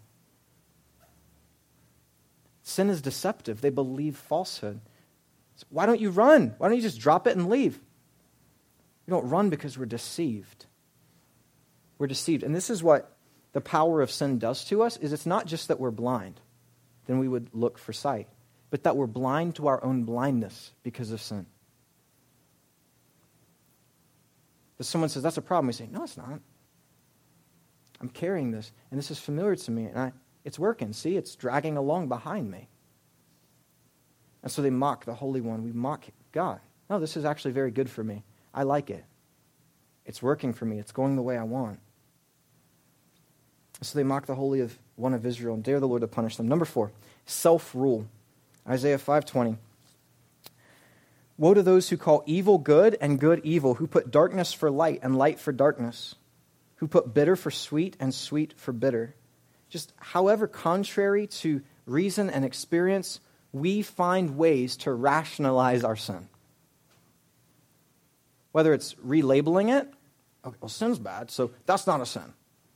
A: Sin is deceptive. They believe falsehood. So why don't you run? Why don't you just drop it and leave? We don't run because we're deceived. We're deceived. And this is what the power of sin does to us, is it's not just that we're blind, then we would look for sight, but that we're blind to our own blindness because of sin. If someone says, that's a problem, we say, no, it's not. I'm carrying this, and this is familiar to me, and I, it's working. See, it's dragging along behind me. And so they mock the Holy One. We mock God. No, this is actually very good for me. I like it. It's working for me. It's going the way I want. So they mock the Holy One of Israel and dare the Lord to punish them. Number four, self-rule. Isaiah five twenty. "Woe to those who call evil good and good evil, who put darkness for light and light for darkness, who put bitter for sweet and sweet for bitter." Just however contrary to reason and experience, we find ways to rationalize our sin. Whether it's relabeling it, okay, well, sin's bad, so that's not a sin.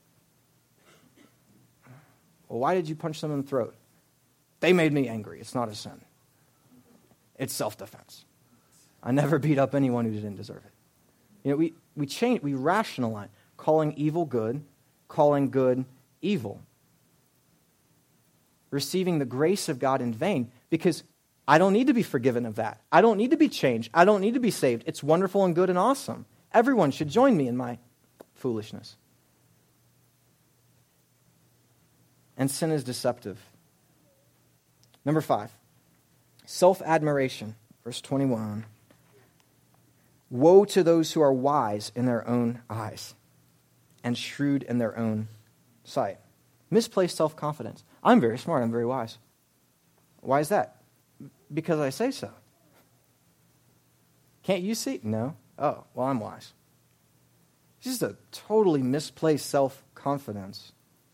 A: Well, why did you punch them in the throat? They made me angry. It's not a sin. It's self-defense. I never beat up anyone who didn't deserve it. You know, we, we change, we rationalize, calling evil good, calling good evil. Receiving the grace of God in vain, because I don't need to be forgiven of that. I don't need to be changed. I don't need to be saved. It's wonderful and good and awesome. Everyone should join me in my foolishness. And sin is deceptive. Number five, self-admiration. Verse twenty-one. "Woe to those who are wise in their own eyes and shrewd in their own sight." Misplaced self-confidence. I'm very smart. I'm very wise. Why is that? Because I say so. Can't you see? No. Oh, well, I'm wise. It's just a totally misplaced self-confidence.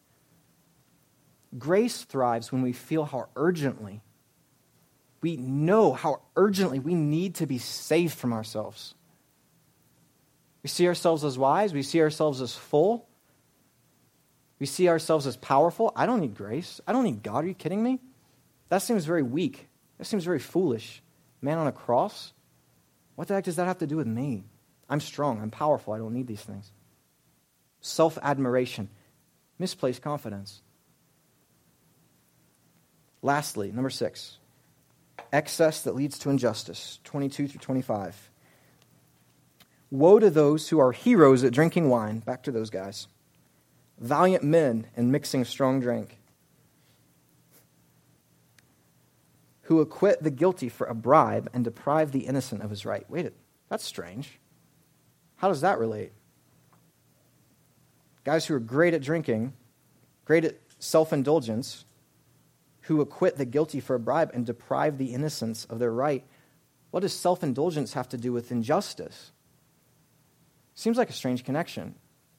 A: Grace thrives when we feel how urgently, we know how urgently we need to be saved from ourselves. We see ourselves as wise. We see ourselves as full. We see ourselves as powerful. I don't need grace. I don't need God. Are you kidding me? That seems very weak. That seems very foolish. Man on a cross? What the heck does that have to do with me? I'm strong. I'm powerful. I don't need these things. Self-admiration. Misplaced confidence. Lastly, number six, excess that leads to injustice, twenty-two through twenty-five. "Woe to those who are heroes at drinking wine," back to those guys, "valiant men in mixing strong drink, who acquit the guilty for a bribe and deprive the innocent of his right." Wait, that's strange. How does that relate? Guys who are great at drinking, great at self-indulgence, who acquit the guilty for a bribe and deprive the innocents of their right. What does self-indulgence have to do with injustice? Seems like a strange connection.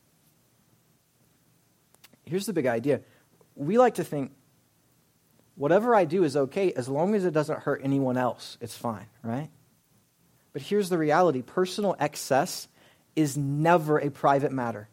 A: Here's the big idea. We like to think, whatever I do is okay as long as it doesn't hurt anyone else, it's fine, right? But here's the reality. Personal excess is never a private matter.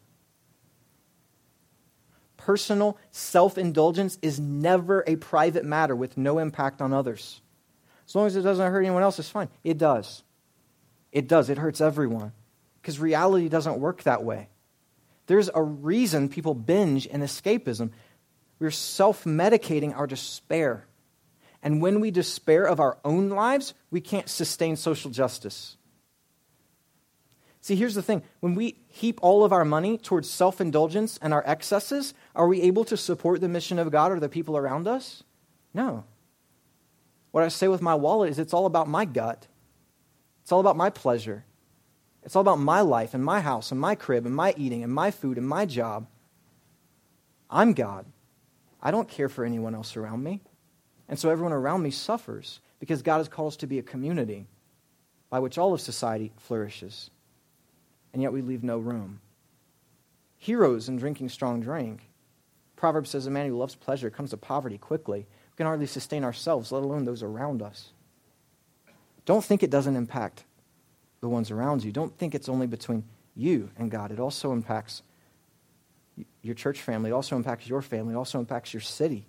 A: Personal self-indulgence is never a private matter with no impact on others. As long as it doesn't hurt anyone else, it's fine. It does. It does. It hurts everyone. Because reality doesn't work that way. There's a reason people binge and escapism. We're self-medicating our despair. And when we despair of our own lives, we can't sustain social justice. See, here's the thing. When we heap all of our money towards self-indulgence and our excesses, are we able to support the mission of God or the people around us? No. What I say with my wallet is it's all about my gut. It's all about my pleasure. It's all about my life and my house and my crib and my eating and my food and my job. I'm God. I don't care for anyone else around me. And so everyone around me suffers because God has called us to be a community by which all of society flourishes. And yet we leave no room. Heroes in drinking strong drink. Proverbs says a man who loves pleasure comes to poverty quickly. We can hardly sustain ourselves, let alone those around us. Don't think it doesn't impact the ones around you. Don't think it's only between you and God. It also impacts your church family. It also impacts your family. It also impacts your city.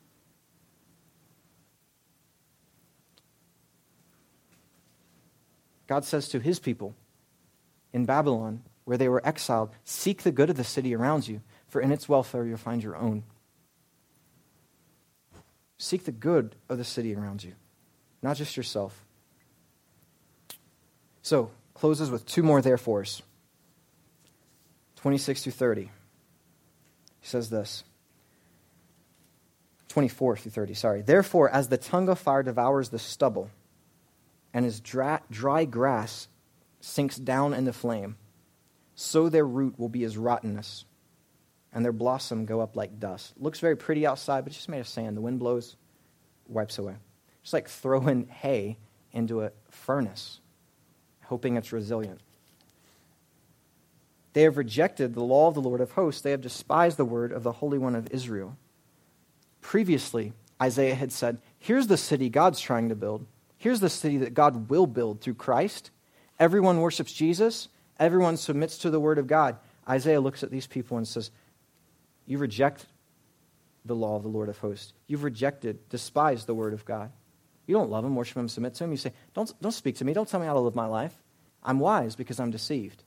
A: God says to his people in Babylon, where they were exiled, seek the good of the city around you, for in its welfare you'll find your own. Seek the good of the city around you, not just yourself. So, closes with two more therefores. twenty-six through thirty. He says this. twenty-four through thirty, sorry. Therefore, as the tongue of fire devours the stubble, and as dry, dry grass sinks down in the flame, so their root will be as rottenness, and their blossom go up like dust. Looks very pretty outside, but it's just made of sand. The wind blows, wipes away. Just like throwing hay into a furnace, hoping it's resilient. They have rejected the law of the Lord of hosts. They have despised the word of the Holy One of Israel. Previously, Isaiah had said, here's the city God's trying to build. Here's the city that God will build through Christ. Everyone worships Jesus. Everyone submits to the word of God. Isaiah looks at these people and says, you reject the law of the Lord of hosts. You've rejected, despised the word of God. You don't love him, worship him, submit to him. You say, don't, don't speak to me. Don't tell me how to live my life. I'm wise because I'm deceived.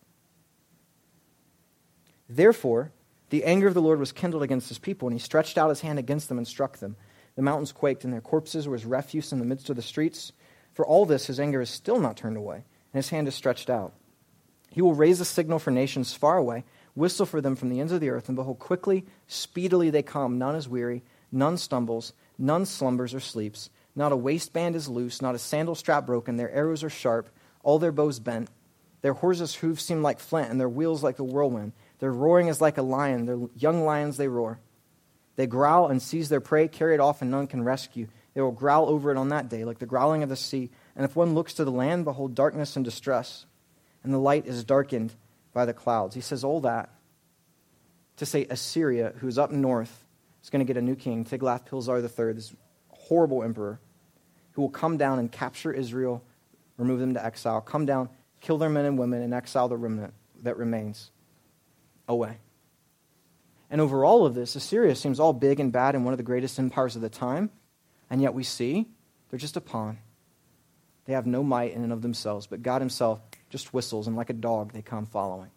A: Therefore, the anger of the Lord was kindled against his people, and he stretched out his hand against them and struck them. The mountains quaked, and their corpses were as refuse in the midst of the streets. For all this, his anger is still not turned away, and his hand is stretched out. He will raise a signal for nations far away, whistle for them from the ends of the earth, and behold, quickly, speedily they come. None is weary, none stumbles, none slumbers or sleeps. Not a waistband is loose, not a sandal strap broken. Their arrows are sharp, all their bows bent. Their horses' hooves seem like flint, and their wheels like the whirlwind. Their roaring is like a lion. Their young lions they roar. They growl and seize their prey, carry it off, and none can rescue. They will growl over it on that day, like the growling of the sea. And if one looks to the land, behold, darkness and distress. And the light is darkened by the clouds. He says all that to say Assyria, who's up north, is going to get a new king, Tiglath-Pileser the third, this horrible emperor, who will come down and capture Israel, remove them to exile, come down, kill their men and women, and exile the remnant that remains away. And over all of this, Assyria seems all big and bad and one of the greatest empires of the time, and yet we see they're just a pawn. They have no might in and of themselves, but God himself just whistles, and like a dog, they come following.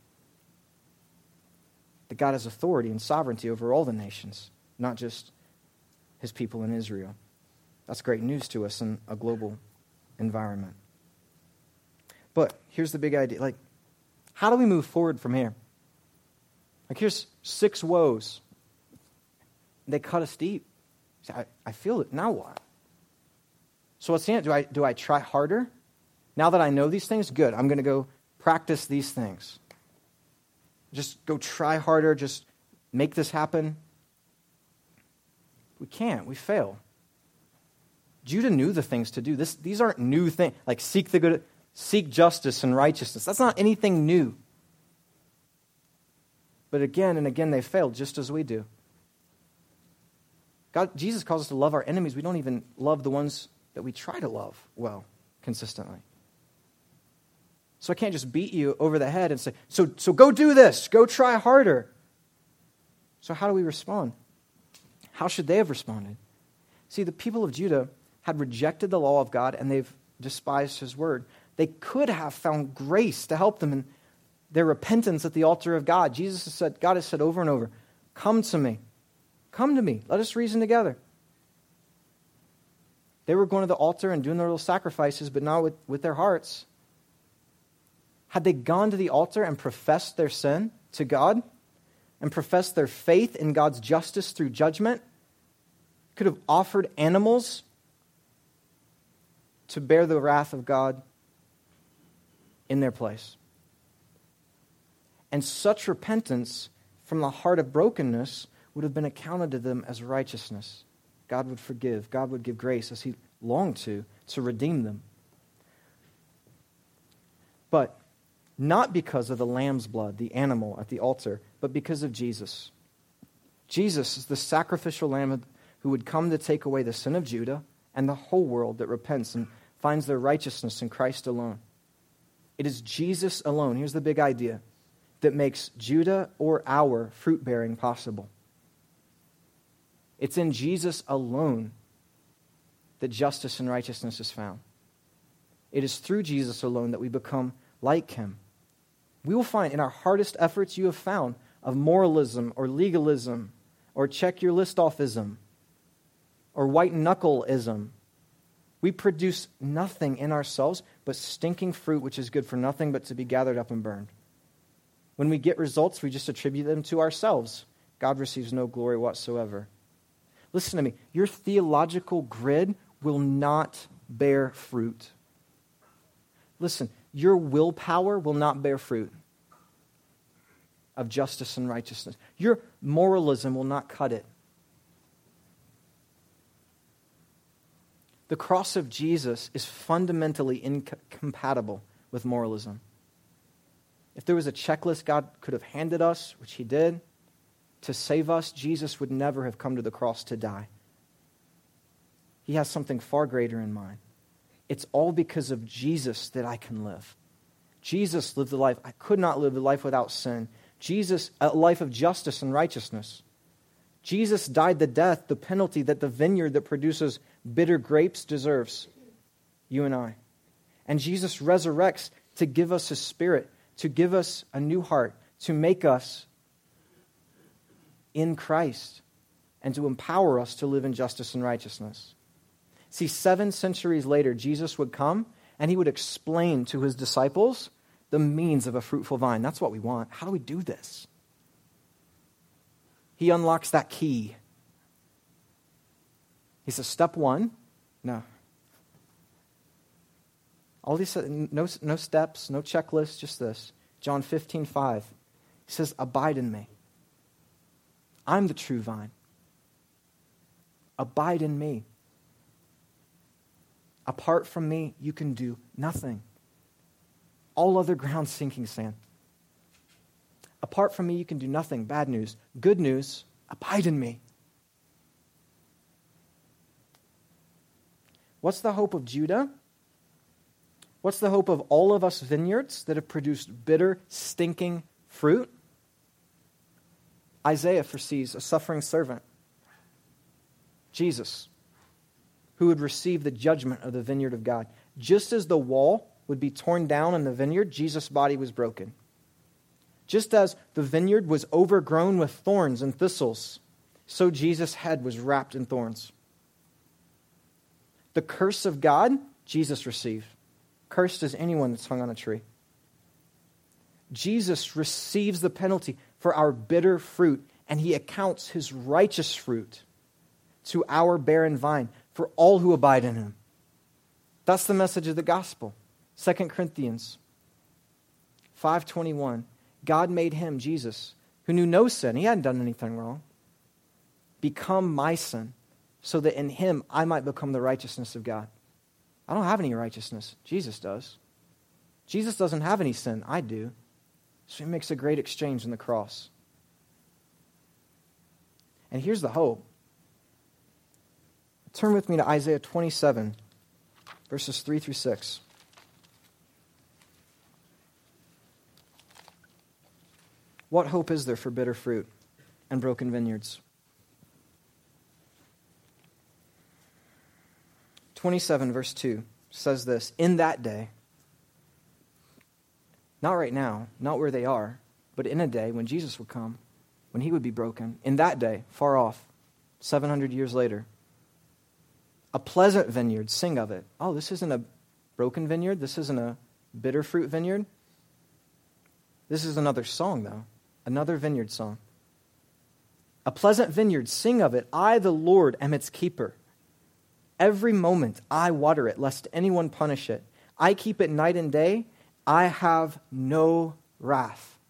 A: That God has authority and sovereignty over all the nations, not just his people in Israel. That's great news to us in a global environment. But here's the big idea. Like, how do we move forward from here? Like, here's six woes. They cut us deep. I, I feel it. Now what? So what's the answer? Do I, do I try harder? Now that I know these things, good. I'm going to go practice these things. Just go try harder. Just make this happen. We can't. We fail. Judah knew the things to do. This, these aren't new things, like seek the good, seek justice and righteousness. That's not anything new. But again and again they failed, just as we do. God, Jesus calls us to love our enemies. We don't even love the ones that we try to love well, consistently. So I can't just beat you over the head and say, so, so go do this, go try harder. So how do we respond? How should they have responded? See, the people of Judah had rejected the law of God and they've despised his word. They could have found grace to help them in their repentance at the altar of God. Jesus has said, God has said over and over, come to me. Come to me. Let us reason together. They were going to the altar and doing their little sacrifices, but not with, with their hearts. Had they gone to the altar and professed their sin to God and professed their faith in God's justice through judgment, could have offered animals to bear the wrath of God in their place. And such repentance from the heart of brokenness would have been accounted to them as righteousness. God would forgive. God would give grace as he longed to, to redeem them. But not because of the lamb's blood, the animal at the altar, but because of Jesus. Jesus is the sacrificial lamb who would come to take away the sin of Judah and the whole world that repents and finds their righteousness in Christ alone. It is Jesus alone, here's the big idea, that makes Judah or our fruit-bearing possible. It's in Jesus alone that justice and righteousness is found. It is through Jesus alone that we become like him. We will find in our hardest efforts you have found of moralism or legalism or check your list offism or white knuckleism, we produce nothing in ourselves but stinking fruit which is good for nothing but to be gathered up and burned. When we get results, we just attribute them to ourselves. God receives no glory whatsoever. Listen to me. Your theological grid will not bear fruit. Listen, your willpower will not bear fruit of justice and righteousness. Your moralism will not cut it. The cross of Jesus is fundamentally incompatible with moralism. If there was a checklist God could have handed us, which he did, to save us, Jesus would never have come to the cross to die. He has something far greater in mind. It's all because of Jesus that I can live. Jesus lived the life. I could not live the life without sin. Jesus, a life of justice and righteousness. Jesus died the death, the penalty that the vineyard that produces bitter grapes deserves. You and I. And Jesus resurrects to give us his Spirit, to give us a new heart, to make us in Christ, and to empower us to live in justice and righteousness. See, seven centuries later, Jesus would come and he would explain to his disciples the means of a fruitful vine. That's what we want. How do we do this? He unlocks that key. He says, step one, no. All these, no, no steps, no checklist, just this. John fifteen five. He says, abide in me. I'm the true vine. Abide in me. Apart from me, you can do nothing. All other ground sinking sand. Apart from me, you can do nothing. Bad news. Good news, abide in me. What's the hope of Judah? What's the hope of all of us vineyards that have produced bitter, stinking fruit? Isaiah foresees a suffering servant, Jesus, who would receive the judgment of the vineyard of God. Just as the wall would be torn down in the vineyard, Jesus' body was broken. Just as the vineyard was overgrown with thorns and thistles, so Jesus' head was wrapped in thorns. The curse of God, Jesus received. Cursed is anyone that's hung on a tree. Jesus receives the penalty for our bitter fruit, and he accounts his righteous fruit to our barren vine for all who abide in him. That's the message of the gospel. Second Corinthians five twenty-one. God made him, Jesus, who knew no sin, he hadn't done anything wrong, become my sin, so that in him I might become the righteousness of God. I don't have any righteousness. Jesus does. Jesus doesn't have any sin. I do. So he makes a great exchange on the cross. And here's the hope. Turn with me to Isaiah twenty-seven, verses three through six. What hope is there for bitter fruit and broken vineyards? twenty-seven, verse two says this, in that day, not right now, not where they are, but in a day when Jesus would come, when he would be broken, in that day, far off, seven hundred years later, a pleasant vineyard, sing of it. Oh, this isn't a broken vineyard. This isn't a bitter fruit vineyard. This is another song, though. Another vineyard song. A pleasant vineyard, sing of it. I, the Lord, am its keeper. Every moment I water it, lest anyone punish it. I keep it night and day. I have no wrath.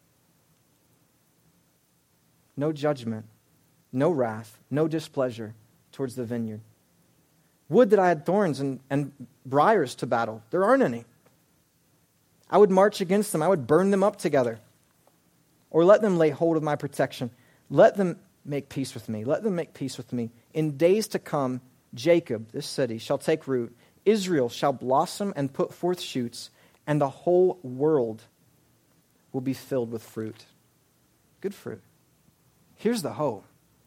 A: No judgment, no wrath, no displeasure towards the vineyard. Would that I had thorns and, and briars to battle. There aren't any. I would march against them. I would burn them up together. Or let them lay hold of my protection. Let them make peace with me. Let them make peace with me. In days to come, Jacob, this city, shall take root. Israel shall blossom and put forth shoots, and the whole world will be filled with fruit. Good fruit. Here's the hope.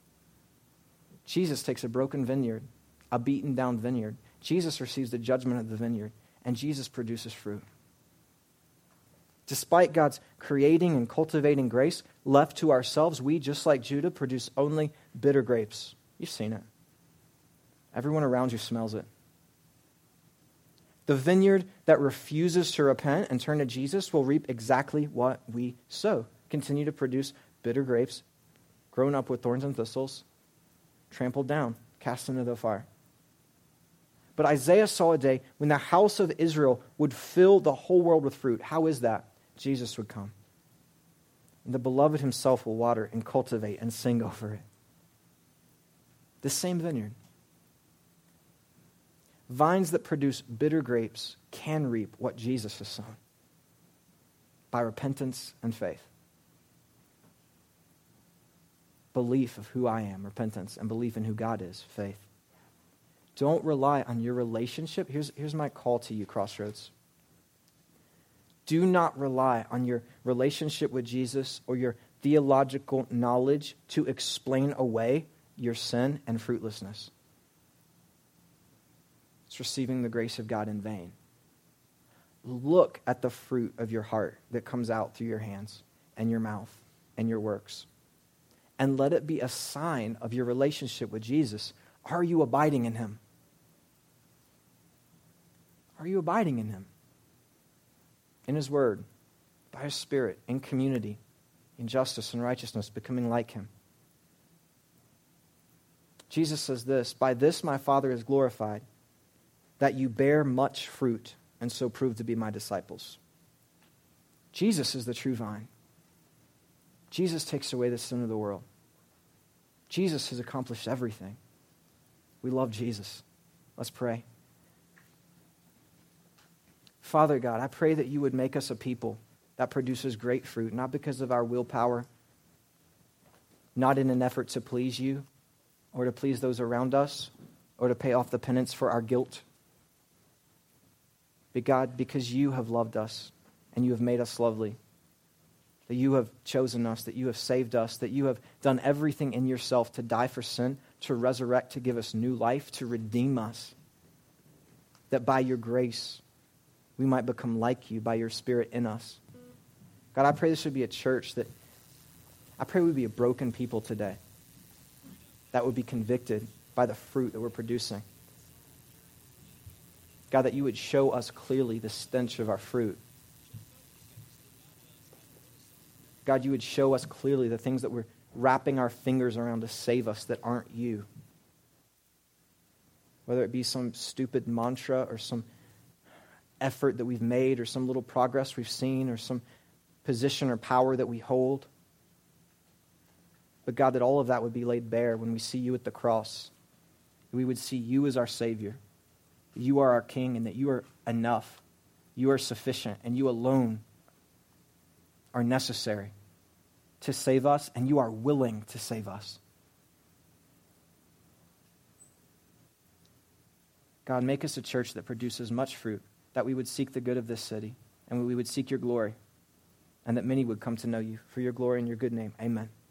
A: Jesus takes a broken vineyard, a beaten down vineyard. Jesus receives the judgment of the vineyard, and Jesus produces fruit. Despite God's creating and cultivating grace, left to ourselves, we, just like Judah, produce only bitter grapes. You've seen it. Everyone around you smells it. The vineyard that refuses to repent and turn to Jesus will reap exactly what we sow. Continue to produce bitter grapes, grown up with thorns and thistles, trampled down, cast into the fire. But Isaiah saw a day when the house of Israel would fill the whole world with fruit. How is that? Jesus would come. And the beloved himself will water and cultivate and sing over it. The same vineyard. Vines that produce bitter grapes can reap what Jesus has sown by repentance and faith. Belief of who I am, repentance, and belief in who God is, faith. Don't rely on your relationship. Here's, here's my call to you, Crossroads. Do not rely on your relationship with Jesus or your theological knowledge to explain away your sin and fruitlessness. It's receiving the grace of God in vain. Look at the fruit of your heart that comes out through your hands and your mouth and your works. And let it be a sign of your relationship with Jesus. Are you abiding in him? Are you abiding in him? In his word, by his spirit, in community, in justice and righteousness, becoming like him. Jesus says this, by this my Father is glorified, that you bear much fruit and so prove to be my disciples. Jesus is the true vine. Jesus takes away the sin of the world. Jesus has accomplished everything. We love Jesus. Let's pray. Father God, I pray that you would make us a people that produces great fruit, not because of our willpower, not in an effort to please you or to please those around us or to pay off the penance for our guilt. But God, because you have loved us and you have made us lovely, that you have chosen us, that you have saved us, that you have done everything in yourself to die for sin, to resurrect, to give us new life, to redeem us, that by your grace we might become like you by your Spirit in us. God, I pray this would be a church that, I pray we would be a broken people today that would be convicted by the fruit that we're producing. God, that you would show us clearly the stench of our fruit. God, you would show us clearly the things that we're wrapping our fingers around to save us that aren't you. Whether it be some stupid mantra or some effort that we've made or some little progress we've seen or some position or power that we hold. But God, that all of that would be laid bare when we see you at the cross that we would see you as our Savior, that you are our King, and that you are enough, you are sufficient, and you alone are necessary to save us, and you are willing to save us. God, make us a church that produces much fruit, that we would seek the good of this city, and we would seek your glory, and that many would come to know you for your glory and your good name. Amen.